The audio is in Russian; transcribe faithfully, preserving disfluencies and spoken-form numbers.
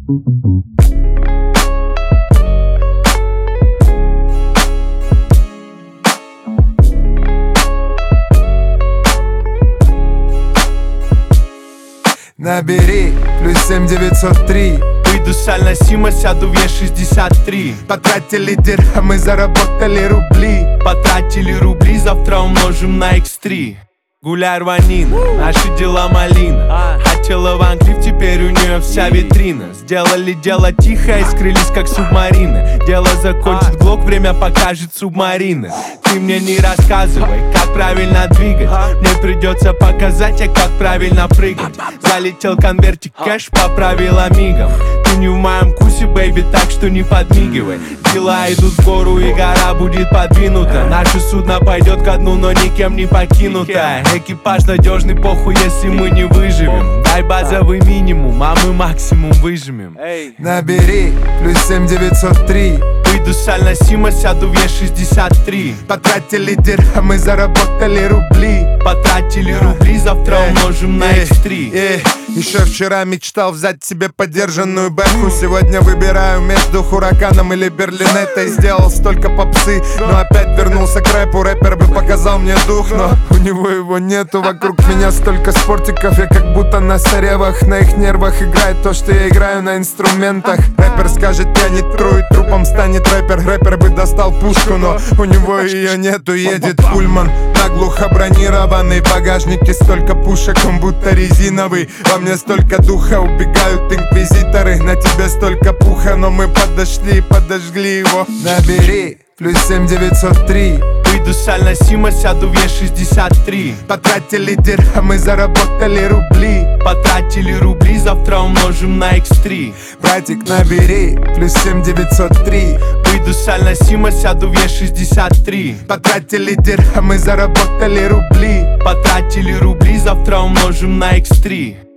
Набери плюс семь девятьсот три. Выйду с Аль-Насима, сяду в Е шестьдесят три. Потратили дирхамы, заработали рубли. Потратили рубли, завтра умножим на икс три. Гуляй, рванина, наши дела малина. Хотела в Англию, теперь у нее вся витрина. Сделали дело тихо и скрылись как субмарины. Дело закончит Глок, время покажет субмарины. Ты мне не рассказывай, как правильно двигать. Мне придется показать, а как правильно прыгать. Залетел конвертик кэш, поправила мигом. Ты не в моем вкусе, бэйби, так что не подмигивай. Дела идут в гору и гора будет подвинута. Наше судно пойдет ко дну, но никем не покинутое. Экипаж надежный, похуй, если мы не выживем. Дай базовый минимум, а мы максимум выжмем. Набери плюс семь девятьсот три. Выйду с Аль-Насима, сяду в Е шестьдесят три. Потратили дирхамы, заработали рубли. Потратили рубли, завтра умножим на икс три. Еще вчера мечтал взять себе подержанную бэху. Сегодня выбираю между Хураканом или Берлинеттой. Сделал столько попсы, но опять вернулся к рэпу. Рэпер бы показал мне дух, но у него его нету. Вокруг меня столько спортиков, я как будто на соревах. На их нервах играет то, что я играю на инструментах. Рэпер скажет, я не тру, и трупом станет рэпер. Рэпер бы достал пушку, но у него ее нету. Едет пульман, наглухо бронированный. В багажнике столько пушек, он будто резиновый. Во мне столько духа, убегают инквизиторы. На тебе столько пуха, но мы подошли и подожгли его. Набери плюс семь девятьсот три. Выйду с Аль-Насима, сяду в Е шестьдесят три. Потратили дирхамы, заработали рубли. Потратили рубли, завтра умножим на икс три. Братик, набери плюс семь девятьсот три. Выйду с Аль-Насима, сяду в Е шестьдесят три. Потратили дирхамы, заработали рубли. Потратили рубли, завтра умножим на икс три.